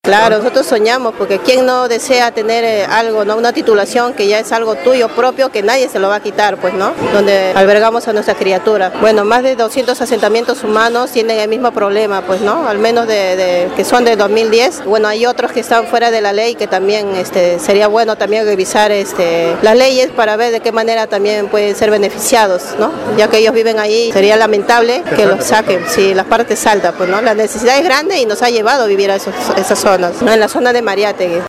Claro, nosotros soñamos, porque ¿quién no desea tener algo, ¿no? Una titulación que ya es algo tuyo propio, que nadie se lo va a quitar, pues, ¿no? Donde albergamos a nuestra criatura. Bueno, más de 200 asentamientos humanos tienen el mismo problema, pues, ¿no? Al menos que son de 2010. Bueno, hay otros que están fuera de la ley, que también sería bueno también revisar las leyes para ver de qué manera también pueden ser beneficiados, ¿no? Ya que ellos viven ahí, sería lamentable que los saquen, si las partes altas, pues, ¿no? La necesidad es grande y nos ha llevado a vivir a esas zonas, ¿no? En la zona de Mariátegui.